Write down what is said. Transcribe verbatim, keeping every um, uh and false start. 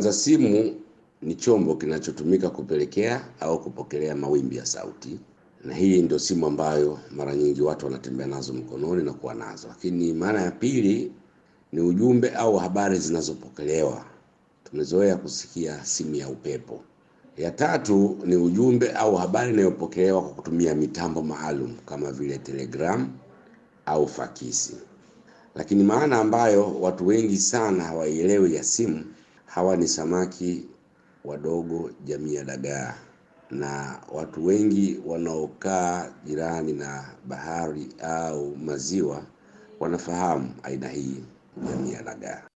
Kwanza, simu ni chombo kinachotumika kupelekea au kupokelea mawimbi ya sauti, na hii ndio simu ambayo mara nyingi watu wanatembea nazo mkononi na kuwa nazo. Lakini maana ya pili ni ujumbe au habari zinazopokelewa. Tumezoea kusikia simu ya upepo. Ya tatu ni ujumbe au habari inayopokelewa kwa kutumia mitambo maalum kama vile Telegram au fakisi. Lakini maana ambayo watu wengi sana hawaielewi ya simu, hawa ni samaki wadogo jamii ya dagaa, na watu wengi wanaokaa jirani na bahari au maziwa wanafahamu aina hii jamii ya dagaa.